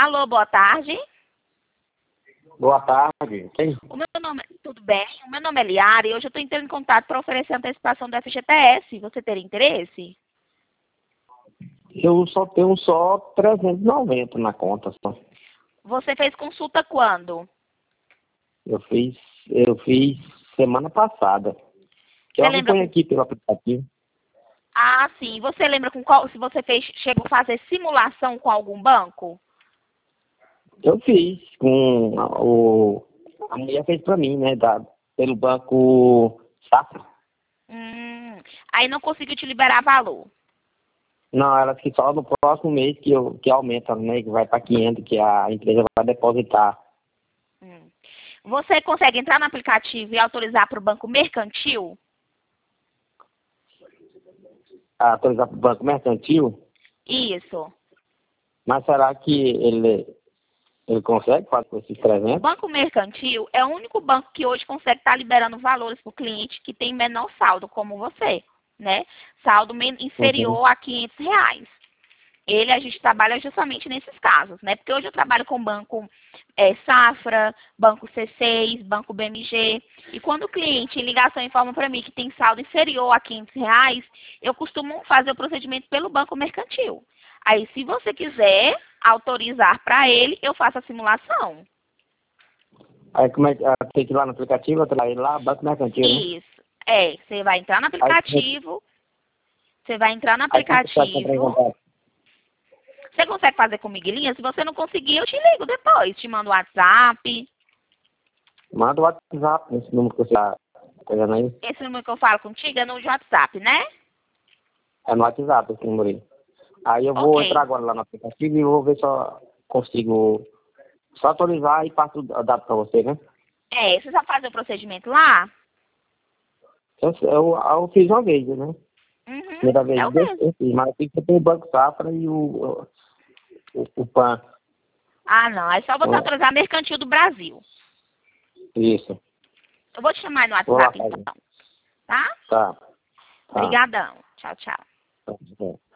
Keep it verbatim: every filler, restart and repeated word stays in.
Alô, boa tarde. Boa tarde. Quem? O meu nome, tudo bem? O meu nome é Liara e hoje eu estou entrando em contato para oferecer a antecipação do F G T S. Você teria interesse? Eu só tenho só trezentos e noventa na conta só. Você fez consulta quando? Eu fiz, eu fiz semana passada. Que eu Você lembra acompanho com... aqui pelo aplicativo. Ah, sim. Você lembra com qual... Se você fez, chegou a fazer simulação com algum banco? Eu fiz com a, o a mulher fez para mim, né, da, pelo banco Safra. Hum, aí não conseguiu te liberar valor. Não, ela disse que só no próximo mês que eu que aumenta, né, que vai para quinhentos, que a empresa vai depositar. Hum. Você consegue entrar no aplicativo e autorizar para o banco mercantil? A atualizar para o banco mercantil, Isso. mas será que ele ele consegue fazer com esses O trezentos? banco mercantil é o único banco que hoje consegue estar liberando valores para o cliente que tem menor saldo, como você, né? Saldo men- Uhum. inferior a quinhentos reais. Ele, a gente trabalha justamente nesses casos, né? Porque hoje eu trabalho com banco é, Safra, banco C seis, banco B M G. E quando o cliente em ligação informa para mim que tem saldo inferior a quinhentos reais, eu costumo fazer o procedimento pelo banco mercantil. Aí, se você quiser autorizar para ele, eu faço a simulação. Aí como é que ah, tem que ir lá no aplicativo, eu ir lá, banco mercantil, né? Isso. É, você vai entrar no Aí, aplicativo, você vai entrar no aí como é que pode entrar em aplicativo. contato? Você consegue fazer comigo, Linha? Se você não conseguir, eu te ligo depois. Te mando o WhatsApp. Manda o WhatsApp nesse número que você está pegando aí. Esse número que eu falo contigo é no WhatsApp, né? É no WhatsApp esse número aí. Aí eu vou entrar Ok. agora lá no aplicativo e vou ver se eu consigo só atualizar e passo o dado para você, né? É, você já faz o procedimento lá? Eu, eu, eu fiz uma vez, né? Uhum, Primeira é vez o eu mesmo. eu fiz, mas eu fiz o Banco Safra e o, o, o PAN. Ah, não. É só você Então, autorizar mercantil do Brasil. isso. Eu vou te chamar no Vou lá WhatsApp, fazer. então. Tá? Tá, tá. Obrigadão. Tchau, tchau. tá.